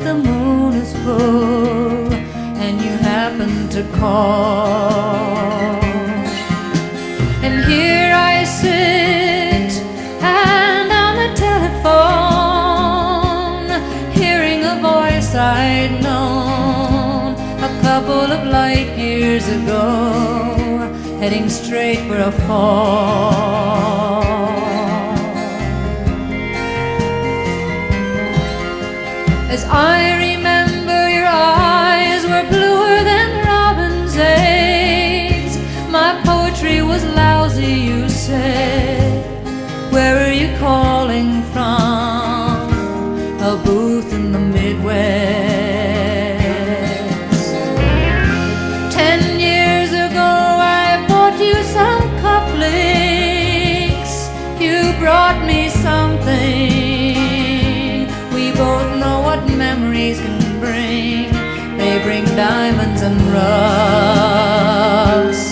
the moon is full and you happen to call. And here I sit and on the telephone, hearing a voice I'd known a couple of light years ago, heading straight for a fall. As I remember, your eyes were bluer than robin's eggs. My poetry was lousy, you said. Where are you calling from? A booth in the Midwest. 10 years ago I bought you some cufflinks. You brought me something. We both know what memories can bring. They bring diamonds and rust.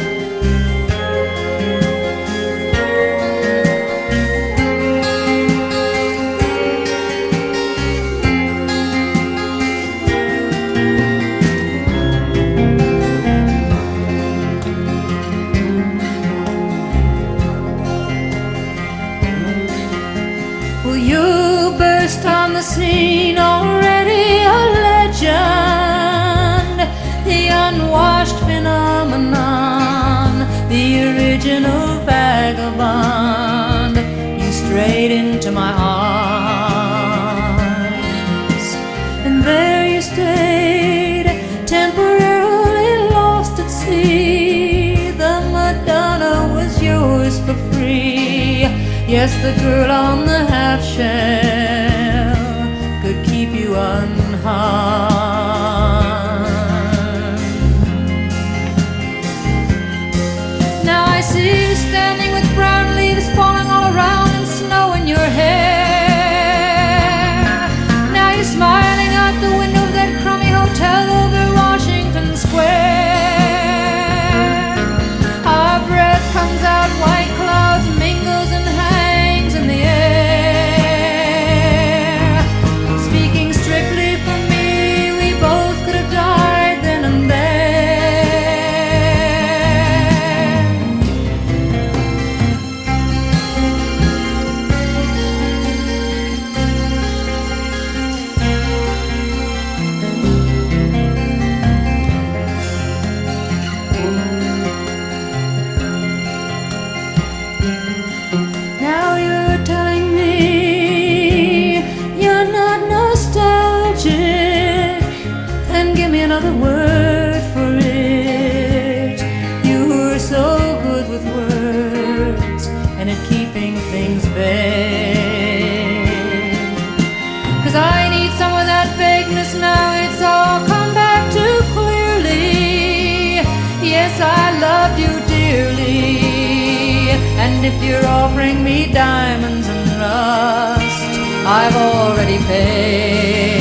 Well, you burst on the scene, already a legend, the unwashed phenomenon, the original vagabond. You strayed into my arms, and there you stayed, temporarily lost at sea. The Madonna was yours for free. Yes, the girl on the half shell could keep you unharmed. Now I see you standing with brown leaves falling all around and snow in your hair. Now you're smiling out the window of that crummy hotel over Washington Square. Our breath comes out, white clouds mingles and hangs in the air. Speaking strictly for me, we both could have died then and there. Now you're telling me you're not nostalgic, then give me another word for it. You were so good with words and at keeping things vague. 'Cause I need some of that vagueness now, it's all come back too clearly. Yes, I loved you dearly, and if you're offering me diamonds and rust, I've already paid.